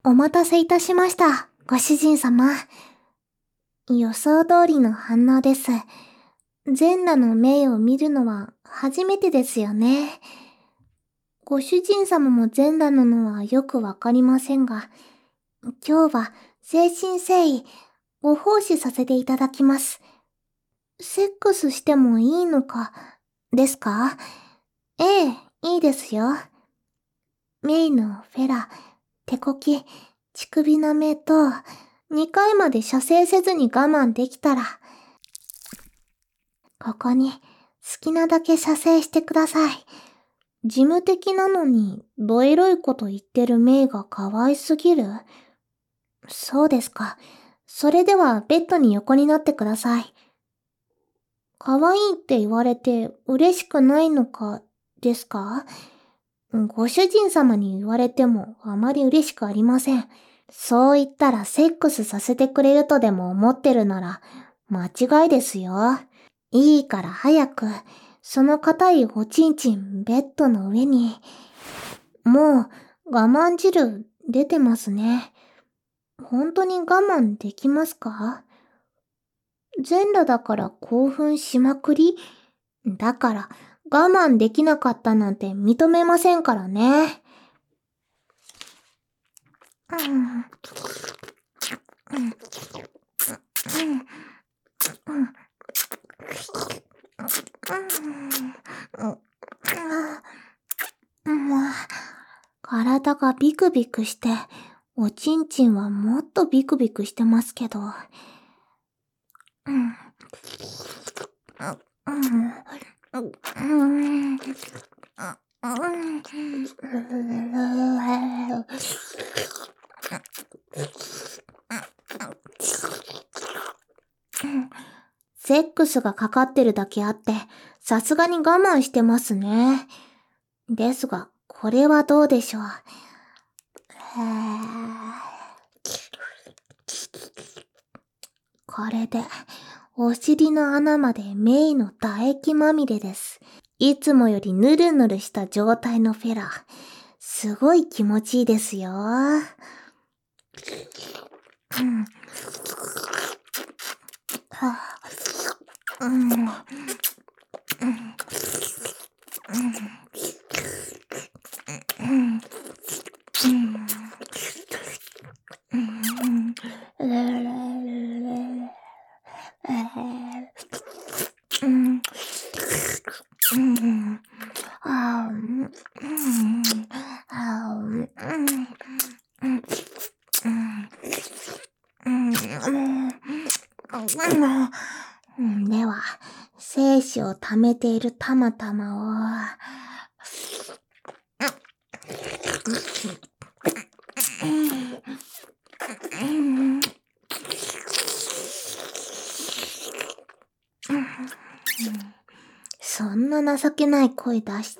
お待たせいたしました、ご主人様。予想通りの反応です。全裸のメイを見るのは初めてですよね。ご主人様も全裸なのはよくわかりませんが、今日は誠心誠意ご奉仕させていただきます。セックスしてもいいのか、ですか？ええ、いいですよ。メイのフェラ、手こき、乳首舐めと、2回まで射精せずに我慢できたら、ここに好きなだけ射精してください。事務的なのに、どエロいこと言ってるメイが可愛すぎる？そうですか。それではベッドに横になってください。可愛いって言われて嬉しくないのか、ですか？ご主人様に言われてもあまり嬉しくありません。そう言ったらセックスさせてくれるとでも思ってるなら間違いですよ。いいから早く、その硬いおちんちんベッドの上に。もう我慢汁出てますね。本当に我慢できますか？全裸だから興奮しまくり？だから我慢できなかったなんて認めませんからね。体がビクビクして、おちんちんはもっとビクビクしてますけど。セックスがかかってるだけあって、さすがに我慢してますね。ですが、これはどうでしょう。これで、お尻の穴までメイの唾液まみれです。いつもよりヌルヌルした状態のフェラ。すごい気持ちいいですよ。では、精子を溜めているたまたまを、そんな情けない声出して。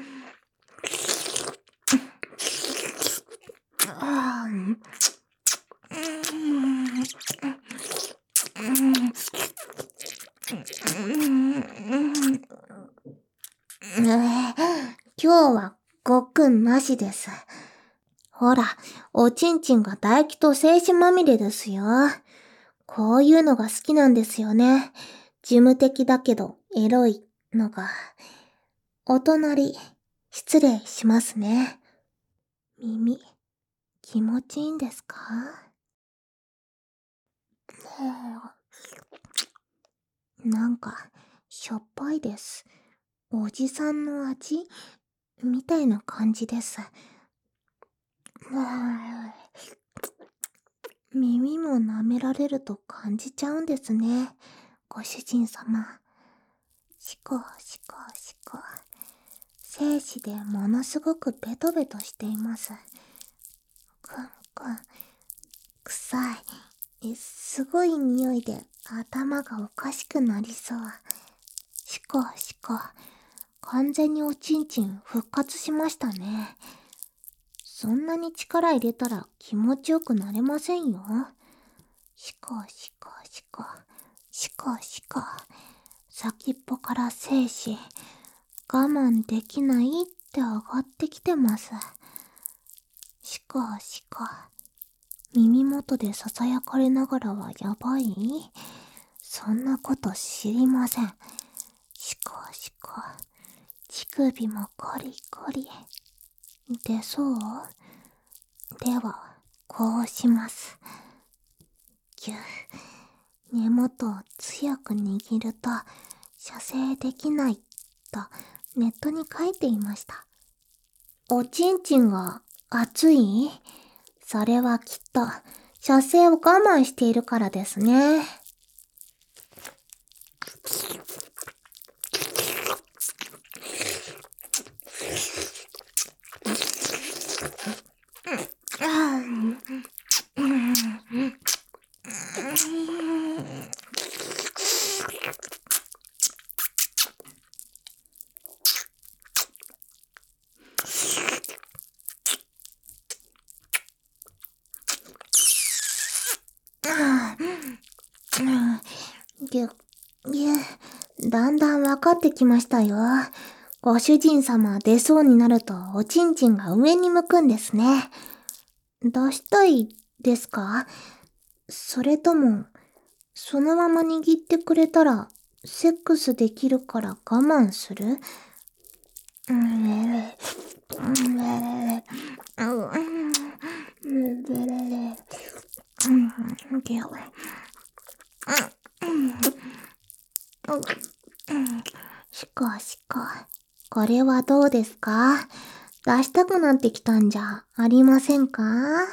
今日はごっくんなしです。ほら、おちんちんが唾液と精子まみれですよ。こういうのが好きなんですよね。事務的だけどエロいのが。お隣、失礼しますね。耳、気持ちいいんですか？なんか、しょっぱいです。おじさんの味みたいな感じです。耳も舐められると感じちゃうんですね。ご主人様。しこしこしこ。精子でものすごくベトベトしています。くんくん。臭い。すごい匂いで頭がおかしくなりそう。しこしこ。完全におちんちん復活しましたね。そんなに力入れたら気持ちよくなれませんよ。しこしこしこ。しこしこ。先っぽから精子。我慢できないって上がってきてます。しこしこ。 耳元で囁かれながらはやばい？そんなこと知りません。しかしか、乳首もコリコリ。でそう？では、こうします。ぎゅ、根元を強く握ると、射精できない、とネットに書いていました。おちんちんが熱い？それはきっと、射精を我慢しているからですね。ぎゅ、ぎゅ、だんだんわかってきましたよ。ご主人様出そうになるとおちんちんが上に向くんですね。出したいですか？それとも、そのまま握ってくれたら、セックスできるから我慢する？しかしか、これはどうですか？出したくなってきたんじゃありませんか？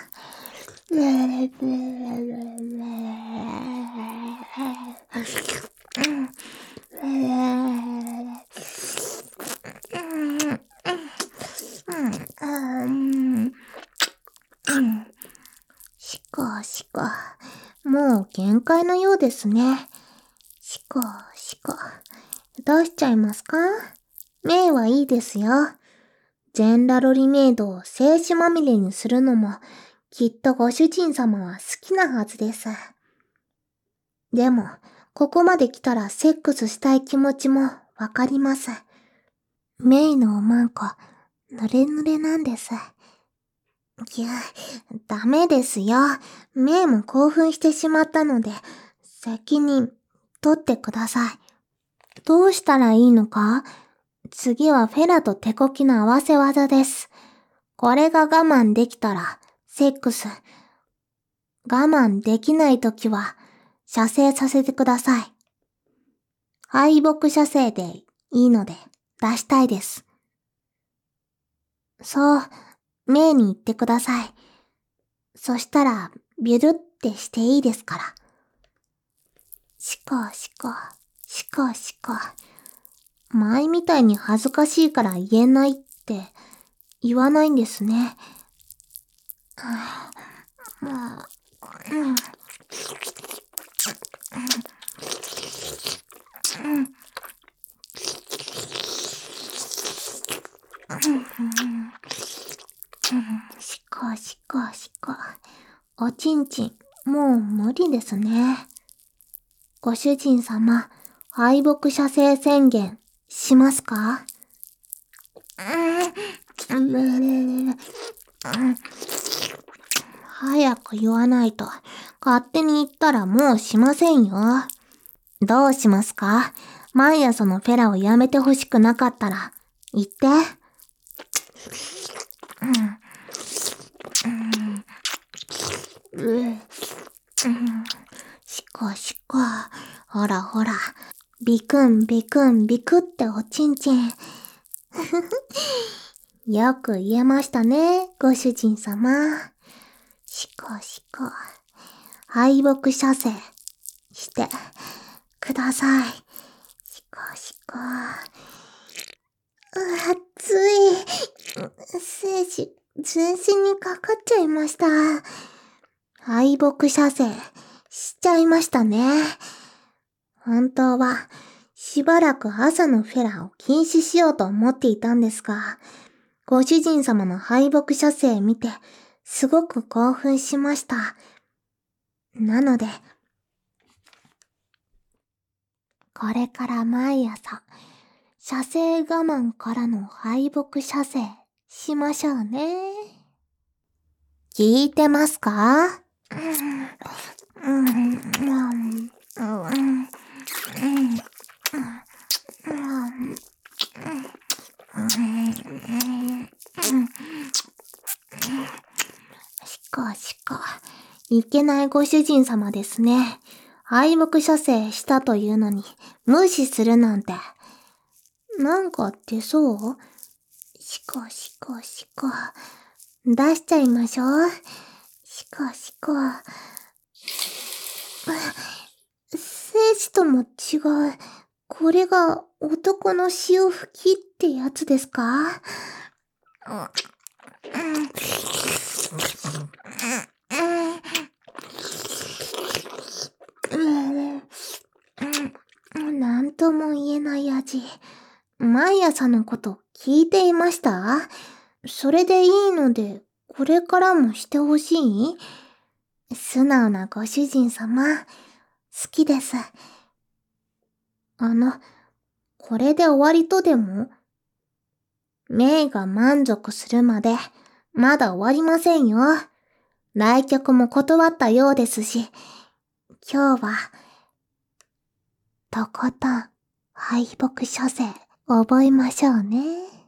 しかしか、もう限界のようですね。しかしか、出しちゃいますか？メイはいいですよ。全裸ロリメイドを精子まみれにするのも、きっとご主人様は好きなはずです。でも、ここまで来たらセックスしたい気持ちもわかります。メイのおまんこ、ぬれぬれなんです。ぎゅ、ダメですよ。メイも興奮してしまったので、責任取ってください。どうしたらいいのか？次はフェラと手こきの合わせ技です。これが我慢できたら、セックス。我慢できないときは、射精させてください。敗北射精でいいので、出したいです。そう、メイに言ってください。そしたら、ビュルってしていいですから。しかしか、しかしか。前みたいに恥ずかしいから言えないって言わないんですね。しかしかしか。おちんちん、もう無理ですね。ご主人様、敗北射精宣言しますか？早く言わないと、勝手に言ったらもうしませんよ。どうしますか？毎朝のフェラをやめてほしくなかったら、言って。しかしか、ほらほら、ビクンビクンビクっておちんちん。よく言えましたね、ご主人様。しかしか、敗北射精してください。しかしか、熱い。精子、全身にかかっちゃいました。敗北射精しちゃいましたね。本当は、しばらく朝のフェラを禁止しようと思っていたんですが、ご主人様の敗北射精見て、すごく興奮しました。なので、これから毎朝、射精我慢からの敗北射精しましょうね。 聞いてますか？しか、いけないご主人様ですね。敗北射精したというのに、無視するなんて。なんか出そう？しか。出しちゃいましょう。しか。精子とも違う。これが男の潮吹きってやつですか？なんとも言えない味。毎朝のこと聞いていました？それでいいので、これからもしてほしい？素直なご主人様、好きです。これで終わりとでも？メイが満足するまで、まだ終わりませんよ。来客も断ったようですし、今日は、とことん、敗北処世、覚えましょうね。